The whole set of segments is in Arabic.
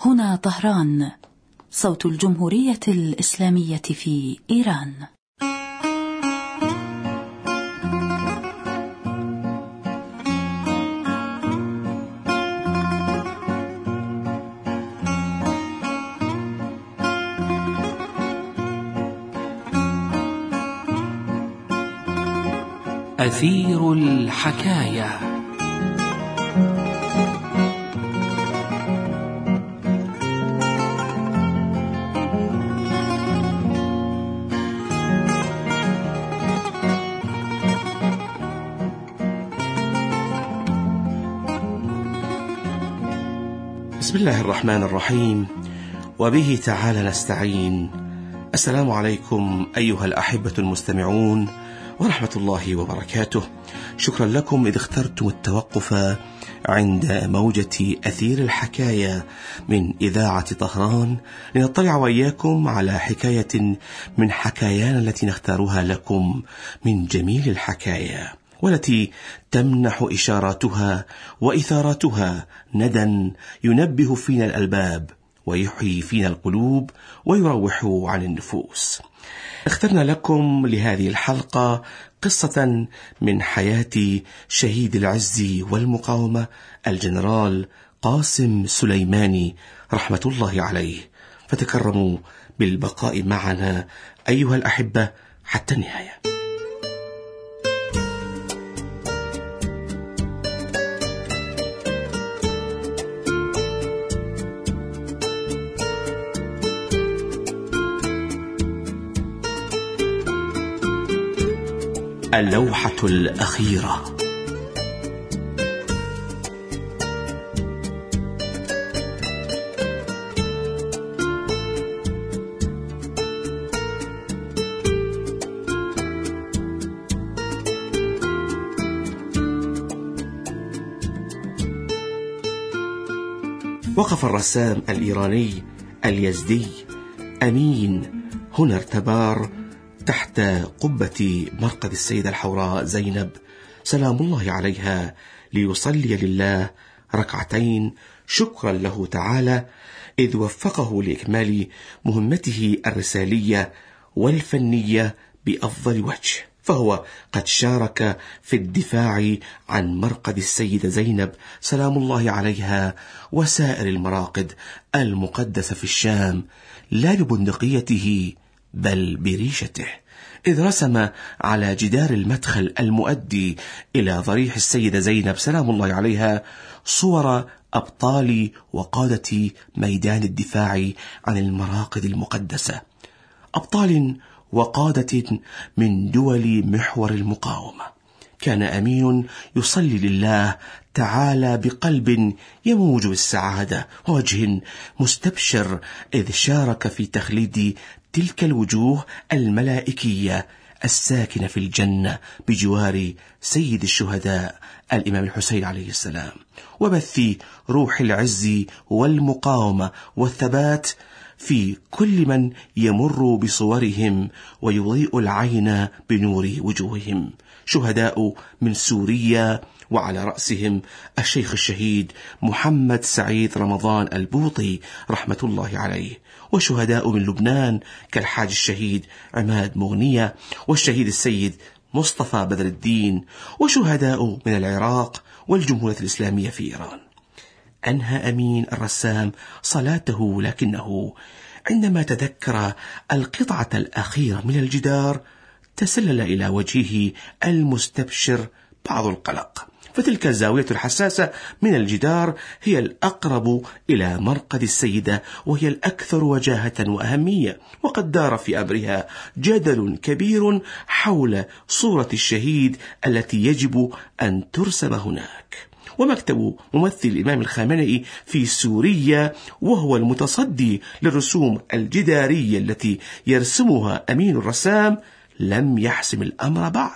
هنا طهران، صوت الجمهورية الإسلامية في إيران. أثير الحكاية. بسم الله الرحمن الرحيم، وبه تعالى نستعين. السلام عليكم أيها الأحبة المستمعون ورحمة الله وبركاته. شكرا لكم إذ اخترتم التوقف عند موجة أثير الحكاية من إذاعة طهران لنطلع وإياكم على حكاية من حكايانا التي نختارها لكم من جميل الحكاية، والتي تمنح إشاراتها وإثاراتها ندى ينبه فينا الألباب ويحيي فينا القلوب ويروح عن النفوس. اخترنا لكم لهذه الحلقة قصة من حياة شهيد العز والمقاومة الجنرال قاسم سليماني رحمة الله عليه، فتكرموا بالبقاء معنا أيها الأحبة حتى النهاية. اللوحة الأخيرة. وقف الرسام الإيراني اليزدي أمين هنر تبار تحت قبة مرقد السيدة الحوراء زينب سلام الله عليها ليصلي لله ركعتين شكرا له تعالى، إذ وفقه لإكمال مهمته الرسالية والفنية بأفضل وجه، فهو قد شارك في الدفاع عن مرقد السيدة زينب سلام الله عليها وسائر المراقد المقدسة في الشام، لا ببندقيته بل بريشته، إذ رسم على جدار المدخل المؤدي إلى ضريح السيدة زينب سلام الله عليها صور أبطال وقادة ميدان الدفاع عن المراقد المقدسة، أبطال وقادة من دول محور المقاومة. كان أمين يصلي لله تعالى بقلب يموج بالسعادة ووجه مستبشر، إذ شارك في تخليد تلك الوجوه الملائكية الساكنة في الجنة بجوار سيد الشهداء الإمام الحسين عليه السلام، وبث روح العز والمقاومة والثبات في كل من يمر بصورهم ويضيء العين بنور وجوههم. شهداء من سوريا وعلى رأسهم الشيخ الشهيد محمد سعيد رمضان البوطي رحمة الله عليه، وشهداء من لبنان كالحاج الشهيد عماد مغنية والشهيد السيد مصطفى بدر الدين، وشهداء من العراق والجمهورية الإسلامية في إيران. أنهى أمين الرسام صلاته، لكنه عندما تذكر القطعة الأخيرة من الجدار تسلل إلى وجهه المستبشر بعض القلق، فتلك الزاوية الحساسة من الجدار هي الأقرب إلى مرقد السيدة وهي الأكثر وجاهة وأهمية، وقد دار في أمرها جدل كبير حول صورة الشهيد التي يجب أن ترسم هناك. ومكتب ممثل الإمام الخامنئي في سوريا وهو المتصدي للرسوم الجدارية التي يرسمها أمين الرسام لم يحسم الأمر بعد.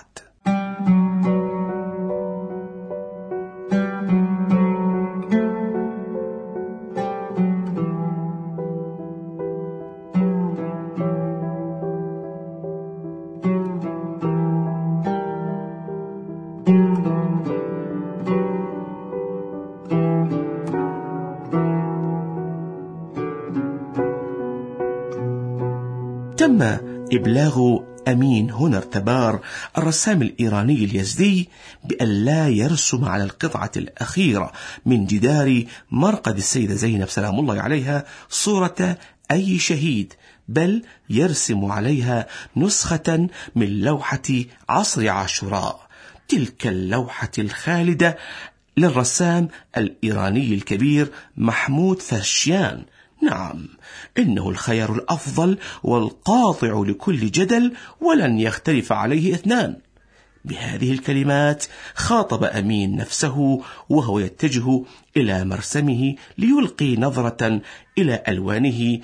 تم إبلاغ أمين هنر تبار الرسام الإيراني اليزدي بأن لا يرسم على القطعة الأخيرة من جدار مرقد السيدة زينب سلام الله عليها صورة أي شهيد، بل يرسم عليها نسخة من لوحة عصر عاشوراء، تلك اللوحة الخالدة للرسام الإيراني الكبير محمود فرشيان. نعم، إنه الخيار الأفضل والقاطع لكل جدل، ولن يختلف عليه اثنان. بهذه الكلمات خاطب أمين نفسه وهو يتجه إلى مرسمه ليلقي نظرة إلى ألوانه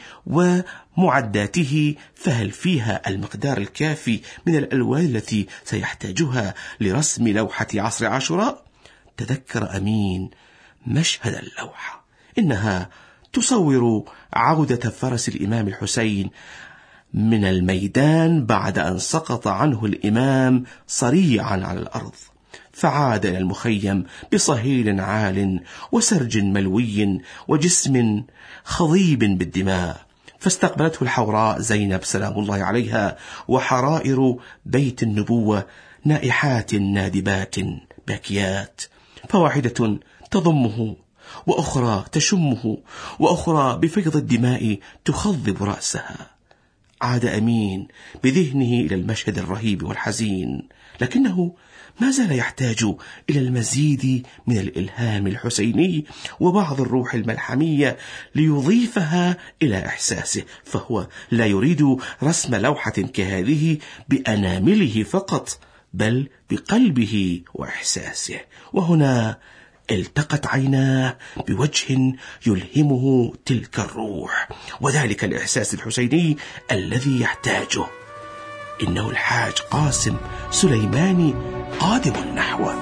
ومعداته، فهل فيها المقدار الكافي من الألوان التي سيحتاجها لرسم لوحة عصر عاشوراء؟ تذكر أمين مشهد اللوحة، إنها تصور عودة فرس الإمام الحسين من الميدان بعد أن سقط عنه الإمام صريعا على الأرض، فعاد إلى المخيم بصهيل عال وسرج ملوي وجسم خضيب بالدماء، فاستقبلته الحوراء زينب سلام الله عليها وحرائر بيت النبوة نائحات نادبات باكيات، فواحدة تضمه وأخرى تشمه وأخرى بفيض الدماء تخضب رأسها. عاد أمين بذهنه إلى المشهد الرهيب والحزين، لكنه ما زال يحتاج إلى المزيد من الإلهام الحسيني وبعض الروح الملحمية ليضيفها إلى إحساسه، فهو لا يريد رسم لوحة كهذه بأنامله فقط، بل بقلبه وإحساسه. وهنا التقت عيناه بوجه يلهمه تلك الروح وذلك الإحساس الحسيني الذي يحتاجه. إنه الحاج قاسم سليماني قادم نحوه.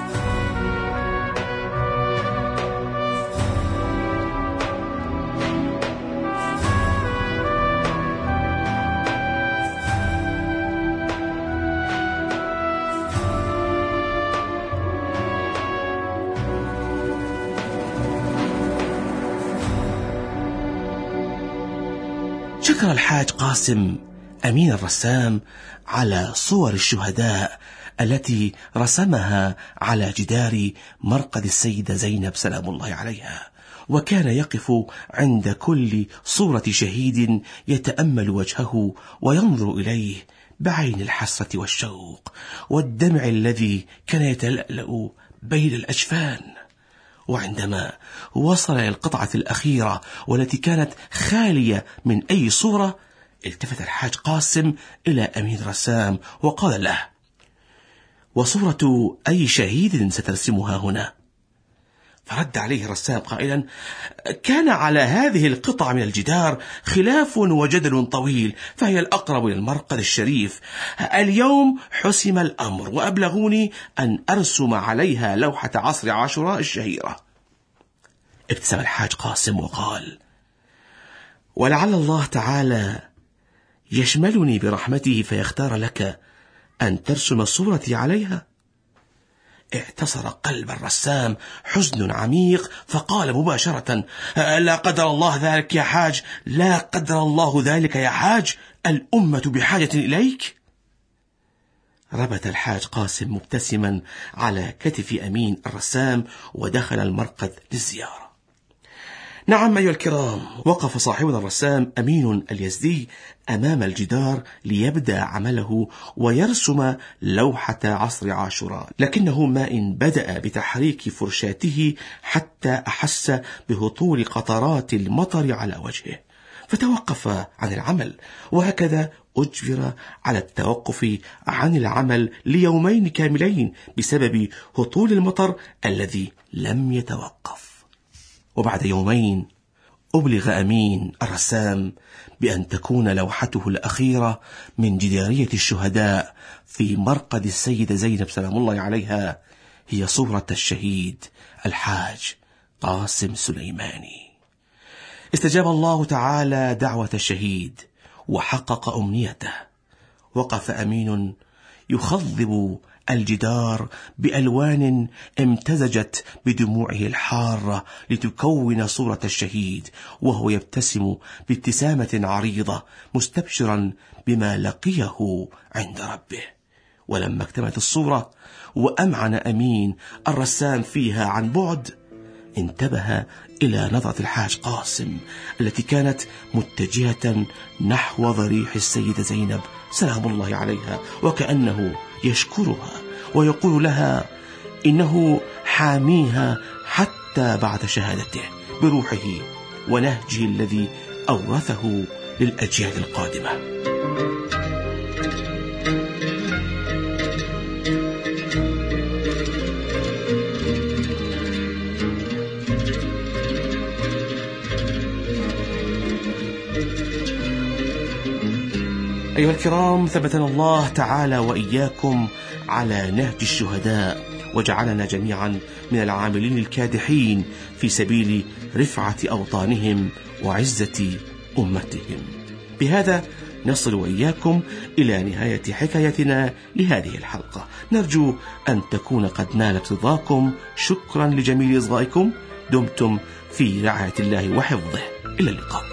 شكر الحاج قاسم أمين الرسام على صور الشهداء التي رسمها على جدار مرقد السيدة زينب سلام الله عليها، وكان يقف عند كل صورة شهيد يتأمل وجهه وينظر إليه بعين الحسرة والشوق والدمع الذي كان يتلألأ بين الأجفان. وعندما وصل إلى القطعة الأخيرة والتي كانت خالية من أي صورة، التفت الحاج قاسم إلى أمين الرسام وقال له: وصورة أي شهيد سترسمها هنا؟ فرد عليه الرسام قائلا: كان على هذه القطعة من الجدار خلاف وجدل طويل، فهي الأقرب للمرقد الشريف. اليوم حسم الأمر وأبلغوني أن أرسم عليها لوحة عصر عاشوراء الشهيرة. ابتسم الحاج قاسم وقال: ولعل الله تعالى يشملني برحمته فيختار لك أن ترسم صورتي عليها. اعتصر قلب الرسام حزن عميق، فقال مباشرة: لا قدر الله ذلك يا حاج، لا قدر الله ذلك يا حاج، الأمة بحاجة إليك. ربت الحاج قاسم مبتسما على كتف أمين الرسام ودخل المرقد للزيارة. نعم أيها الكرام، وقف صاحبنا الرسام أمين اليزدي أمام الجدار ليبدأ عمله ويرسم لوحة عصر عاشوراء، لكنه ما إن بدأ بتحريك فرشاته حتى أحس بهطول قطرات المطر على وجهه، فتوقف عن العمل، وهكذا أجبر على التوقف عن العمل ليومين كاملين بسبب هطول المطر الذي لم يتوقف. وبعد يومين أبلغ أمين الرسام بأن تكون لوحته الأخيرة من جدارية الشهداء في مرقد السيدة زينب سلام الله عليها هي صورة الشهيد الحاج قاسم سليماني. استجاب الله تعالى دعوة الشهيد وحقق أمنيته. وقف أمين يخضب الجدار بألوان امتزجت بدموعه الحارة لتكون صورة الشهيد، وهو يبتسم بابتسامة عريضة مستبشرا بما لقيه عند ربه. ولما اكتملت الصورة وأمعن أمين الرسام فيها عن بعد، انتبه إلى نظرة الحاج قاسم التي كانت متجهة نحو ضريح السيدة زينب سلام الله عليها، وكأنه يشكرها ويقول لها إنه حاميها حتى بعد شهادته بروحه ونهجه الذي أورثه للأجيال القادمة. أيها الكرام، ثبتنا الله تعالى وإياكم على نهج الشهداء، وجعلنا جميعا من العاملين الكادحين في سبيل رفعة أوطانهم وعزة أمتهم. بهذا نصل وإياكم إلى نهاية حكايتنا لهذه الحلقة. نرجو أن تكون قد نالت رضاكم. شكرا لجميل إصغائكم. دمتم في رعاية الله وحفظه. إلى اللقاء.